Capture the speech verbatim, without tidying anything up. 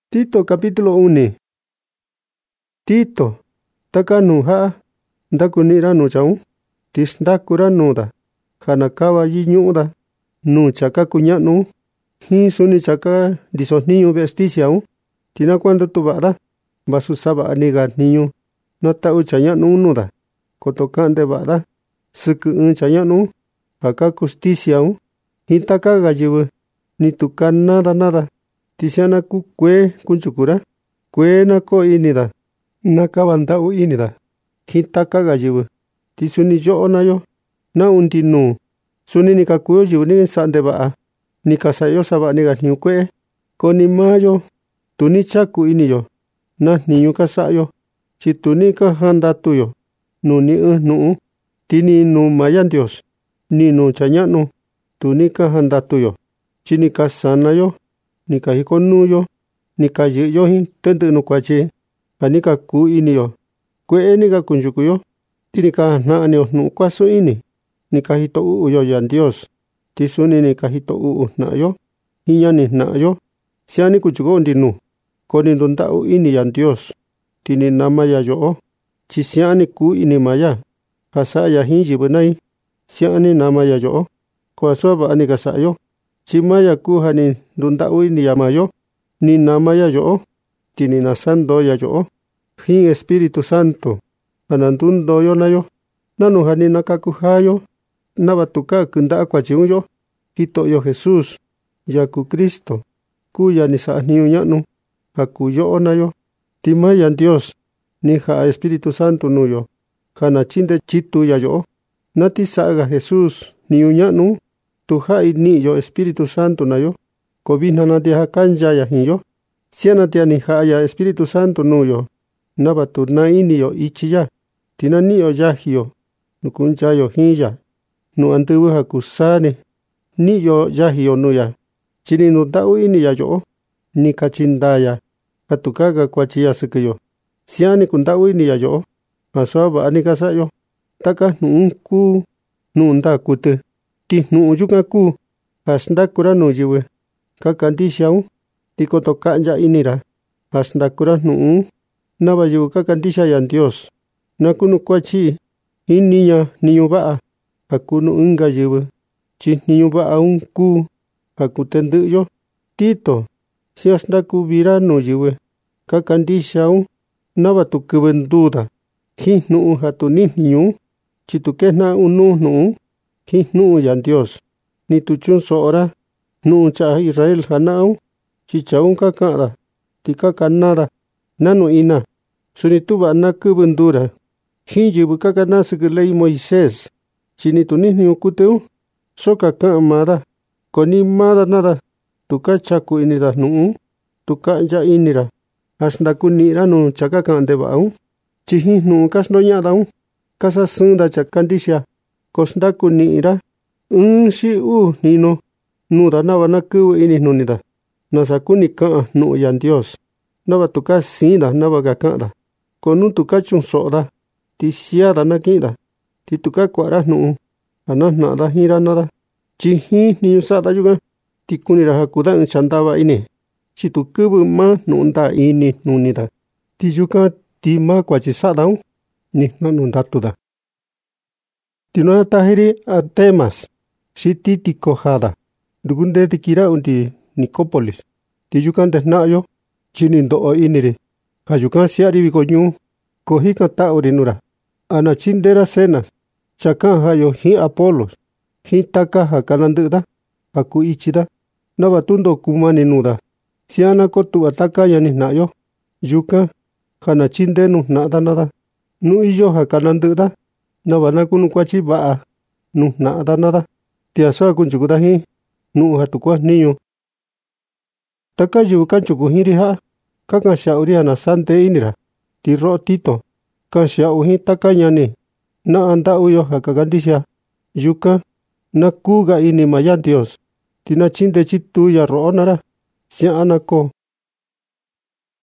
Tito capítulo uni. Tito, taka nuha, ndakunira nu chaun, tisndakura nuda, hanakawa yiñuda, nu chaka kuñanu, hi suni chaka disosniñu vesticiaun, tina cuando tubada, basusaba aniga niñu, nata uchañanu nuda, kotokande bada, suku un chañanu, haka justiciaun, hitaka gayibu, ni tuka nada nada. Tisiana ku kwe kunchukura, kwe na ko inida, nakabanda u inida, hitaka gayibu, tisuni yo na yo, na undi nu, suni ni kakuyo yibu ni sande baa, ni kasayo saba ni ganiu kwe, koni mayo, tuni chaku ini yo, na niñu kasayo, si tuni ka handa tuyo, nu ni uh nu, tini nu mayan Dios, ni nu chanyanu, tuni ka handa tuyo, chini kasana yo, ni ka hikonu yo, ni ka yi yo hin tendu no kwachi, ka ni ka ku ini yo, kwe ni ka kunjuku yo, tini ka na ni nu kwaso ini, ni ka hito u yo yan Dios, tisuni ni ka hito u na yo, hinya ni na yo, siani kuchuko ndi nu, koni ndonda u ini yan Dios, tini nama ya yo, chi siani ku ini maya, hasa ya hin jibunai, siani nama ya yo, kwa soba ani ka sa yo, chimaya kuha ni ndunda ui ni yamayo, ni namaya yo, tini nasando ya yo, hin Espíritu Santo, anandundo yo na yo, nanuha ni nakakuhayo, nabatuka kunda akwachiun yo, hito yo Jesús, yaku Cristo, kuya ni sa niu ñanu, haku yo na yo, timaya Dios, ni ha Espíritu Santo nuyo, hana chinde chitu ya yo, nati saga Jesús niu ñanu, tu hai ni yo Espíritu Santo na yo, kobina na te hakanja ya hin yo, siana te ni haya Espíritu Santo nu yo, nabatu na ini yo ichi ya, tina ni yo yahi yo, nukuncha yo hin ya, nu antubu hakusane, ni yo yahi yo nu ya, chini nu dau ini ya yo, ni kachinda ya, hatukaga kwachi ya suku yo, siani kundau ini ya yo, aswaba anikasa yo, taka nu ku, nu nda kutu, ti nu yuka ku, hasndakura nu yiwe, kakandishaun, ti kotokanya inira, hasndakura nu, naba yiwu kakandisha yan Dios, nakunu kwachi, in niña niñu baa, hakunu unga yiwe, chi niñu baa un ku, hakutendu yo, Tito, si hasndaku vira nu yiwe, kakandishaun, naba tu kubenduda, hi nu hatu ni niñu, chitukena unu nu, hi nu yan Dios, ni tu chun soora, nu cha Israel hanao, chi chaun kakara, ti kakanada, nanu ina, suni tuba na kubundura, hi jibu kakana sigilei Moisés, chi ni tu ni ukuteu, soka kamada, koni mada nada, tuka chaku inida nu, tuka ja inira, hasndaku nira nu chaka kandebaun, chi hi nu kasnoñadaun, kasa sunda chakandisha, kosndaku nira, un shi u nino, nuda naba na kubu ini nunida, nasakuni kaa nu yan Dios, naba tuka sinda naba kakada, konu tuka chun soda, ti siada na kida, ti tuka kwara nu, anas nada hira nada, chi hi ni usada yuga, ti kunira hakuda un chandaba ini, chi tu kubu ma nunda ini nunida, ti yuka ti ma kwachi sadaun, ni na nundatuda. Tinoa tahiri a temas, si titi kohada, dugunde te kira undi Nicopolis, ti yukan desnayo, chini ndo iniri, hayukan siari bikonyu, kohika ta urinura, ana chindera senas, chakan hayo hi Apolos, hi taka hakalanduda, haku ichida, nabatundo kumani nuda, siana kotu ataka yani nayo, yuka, hana chindenu nada nada, nu iyo hakalanduda, nabanakunu kwachi baa, nu nada nada, tiaswa kunchukudahi, nu hatukwa niño. Taka yu kanchuku hiriha, kaka shauri ana sante inira, ti ro Tito, ka shauhi taka nyani, na anda uyo hakagandisha, yuka, na kuga ini mayan Dios, tina chinde chitu ya ro onara, sia anako,